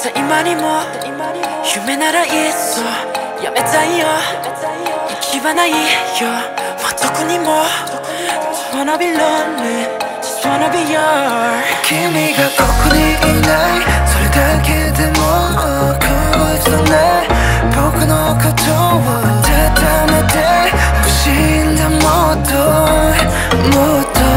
さあ今にも夢ならいっそやめたいよ息はないよもうどこにも Just wanna be lonely Just wanna be yours 君がここにいないそれだけでも心強い僕のことを温めてほしいんだもっともっと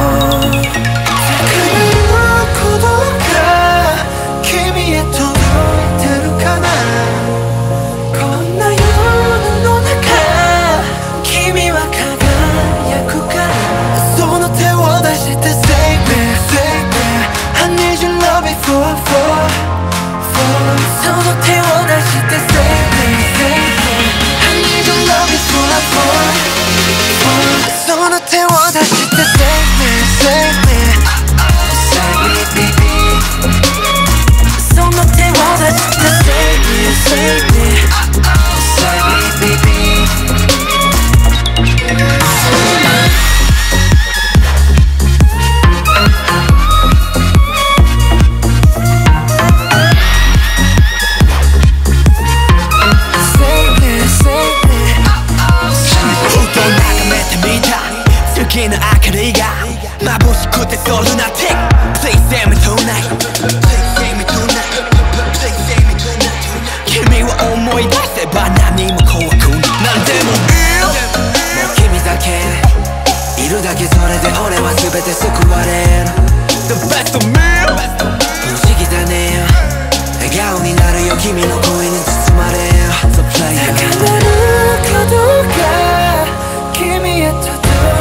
月の明かりが眩しくてそルナティック Please save me tonight Please save me tonight Please save me tonight 君を思い出せば何も怖くなんでもいいもう君だけいるだけそれで俺は全て救われる The best of me 不思議だね笑顔になるよ君の声に包まれよ The player 高まるかどうか君へと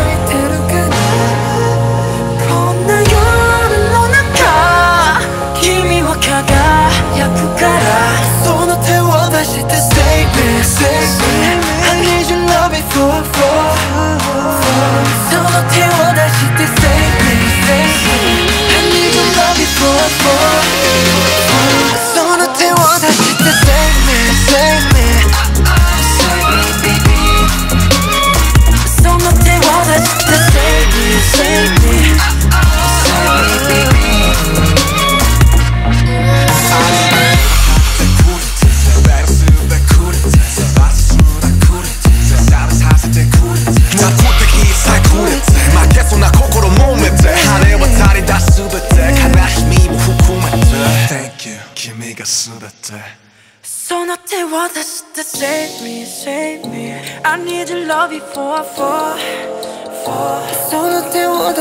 その手を出して Save me, save me I need your love before I fall その手を